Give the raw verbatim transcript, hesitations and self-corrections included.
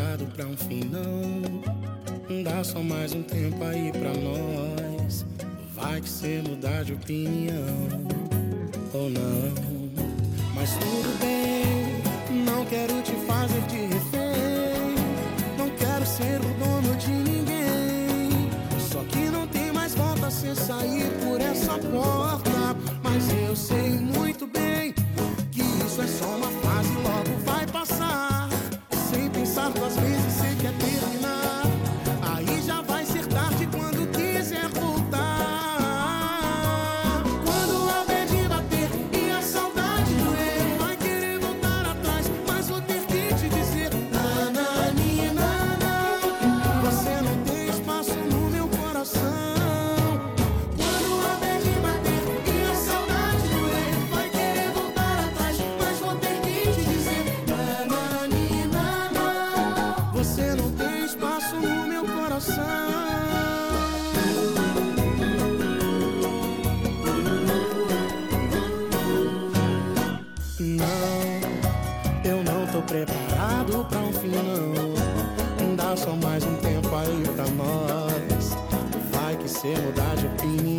preparado pra um fim, não. Dá só mais um tempo aí pra nós. Vai que cê mudar de opinião ou não. Mas tudo bem, não quero te fazer de refém. Não quero ser o dono de ninguém. Só que não tem mais volta se sair por essa porta. Mas eu sei muito bem que isso é só uma fase, logo vai passar. Sem pensar duas vezes cê quer terminar. Aí já vai ser tarde quando quiser voltar. Quando a bad bater e a saudade doer, vai querer voltar atrás, mas vou ter que te dizer: nananina, você não tem espaço no meu coração. Quando a bad bater e a saudade doer, vai querer voltar atrás, mas vou ter que te dizer: nananina, você não tem espaço no meu coração. Não, eu não tô preparado pra um fim, não. Dá só mais um tempo aí pra nós. Vai que cê mudar de opinião